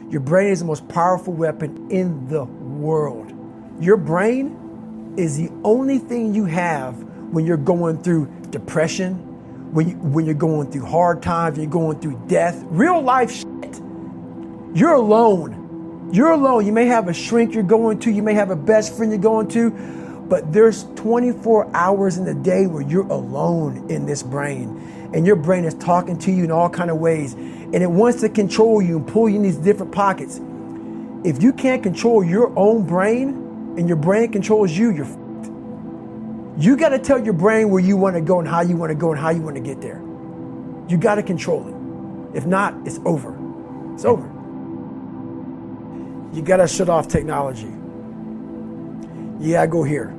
Your brain is the most powerful weapon in the world. Your brain is the only thing you have when you're going through depression, when you're going through hard times, when you're going through death, real life shit. You're alone. You're alone. You may have a shrink you're going to, you may have a best friend you're going to, but there's 24 hours in the day where you're alone in this brain. And your brain is talking to you in all kinds of ways. And it wants to control you and pull you in these different pockets. If you can't control your own brain and your brain controls you, you're f***ed. You got to tell your brain where you want to go and how you want to go and how you want to get there. You got to control it. If not, it's over. It's over. You got to shut off technology. You got to go here.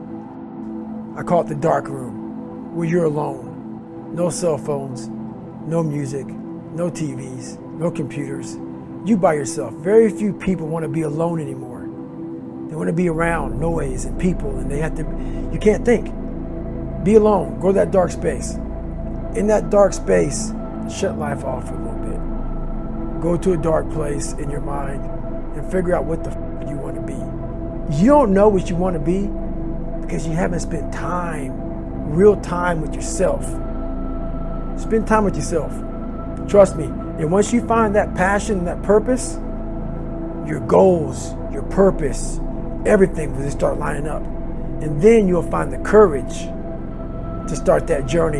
I call it the dark room, where you're alone. No cell phones, no music, no TVs, no computers. You by yourself. Very few people want to be alone anymore. They want to be around noise and people, and you can't think. Be alone. Go to that dark space. In that dark space, shut life off for a little bit. Go to a dark place in your mind and figure out what the f you want to be. You don't know what you want to be because you haven't spent real time with yourself. Spend time with yourself. Trust me. And once you find that passion and that purpose, your goals, your purpose, everything will just start lining up. And then you'll find the courage to start that journey.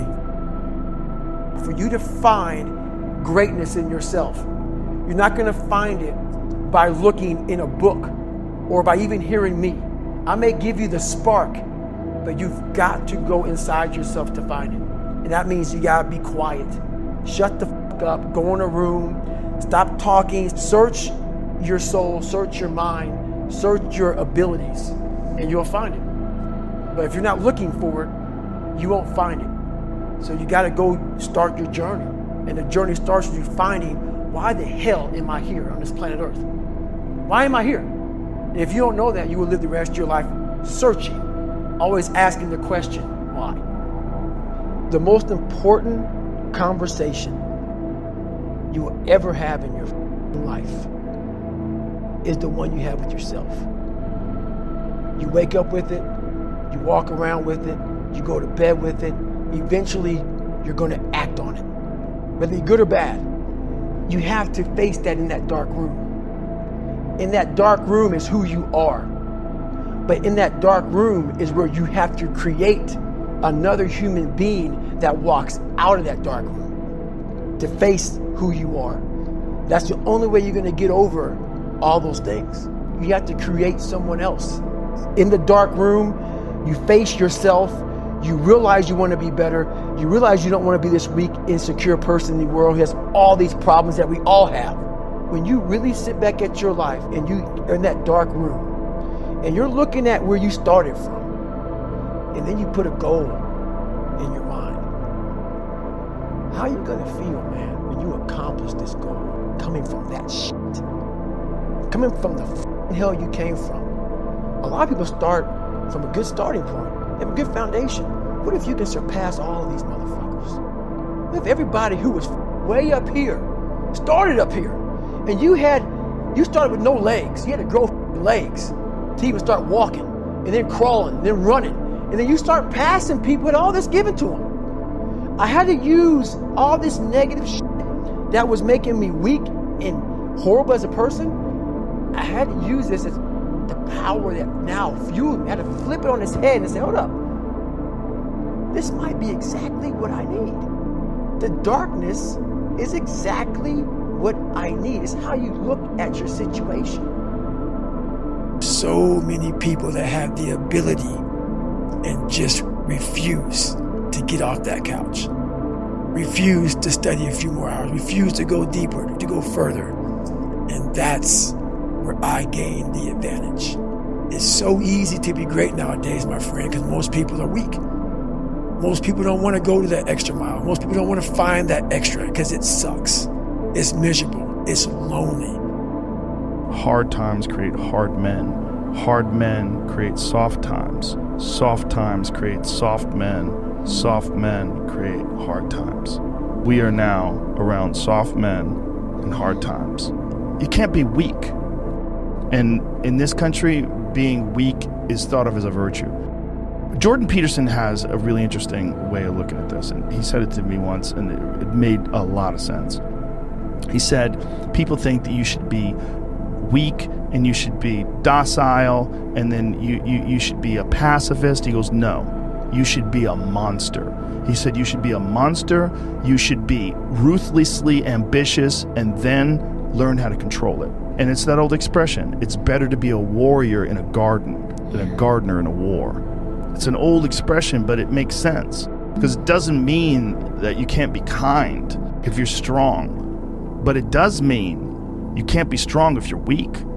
For you to find greatness in yourself, you're not going to find it by looking in a book or by even hearing me. I may give you the spark, but you've got to go inside yourself to find it. And that means you gotta be quiet. Shut the fuck up, go in a room, stop talking, search your soul, search your mind, search your abilities, and you'll find it. But if you're not looking for it, you won't find it. So you gotta go start your journey. And the journey starts with you finding, why the hell am I here on this planet Earth? Why am I here? And if you don't know that, you will live the rest of your life searching, always asking the question, why? The most important conversation you will ever have in your life is the one you have with yourself. You wake up with it, you walk around with it, you go to bed with it. Eventually, you're going to act on it. Whether you're good or bad, you have to face that in that dark room. In that dark room is who you are. But in that dark room is where you have to create another human being that walks out of that dark room to face who you are. That's the only way you're going to get over all those things. You have to create someone else. In the dark room, you face yourself. You realize you want to be better. You realize you don't want to be this weak, insecure person in the world who has all these problems that we all have. When you really sit back at your life and you're in that dark room and you're looking at where you started from, and then you put a goal in your mind. How are you going to feel, man, when you accomplish this goal? Coming from that shit. Coming from the hell you came from. A lot of people start from a good starting point. They have a good foundation. What if you can surpass all of these motherfuckers? What if everybody who was way up here started up here? And you started with no legs. You had to grow legs to even start walking, and then crawling, and then running. And then you start passing people with all this given to them. I had to use all this negative shit that was making me weak and horrible as a person. I had to use this as the power that now fueled me. I had to flip it on its head and say, hold up. This might be exactly what I need. The darkness is exactly what I need. It's how you look at your situation. So many people that have the ability and just refuse to get off that couch. Refuse to study a few more hours. Refuse to go deeper, to go further. And that's where I gain the advantage. It's so easy to be great nowadays, my friend, because most people are weak. Most people don't want to go to that extra mile. Most people don't want to find that extra because it sucks. It's miserable. It's lonely. Hard times create hard men. Hard men create soft times. Soft times create soft men. Soft men create hard times. We are now around soft men and hard times. You can't be weak. And in this country, being weak is thought of as a virtue. Jordan Peterson has a really interesting way of looking at this, and he said it to me once, and it made a lot of sense. He said, people think that you should be weak and you should be docile, and then you should be a pacifist. He goes, no, you should be a monster. He said you should be a monster, you should be ruthlessly ambitious, and then learn how to control it. And it's that old expression, it's better to be a warrior in a garden than a gardener in a war. It's an old expression, but it makes sense, because it doesn't mean that you can't be kind if you're strong, but it does mean you can't be strong if you're weak.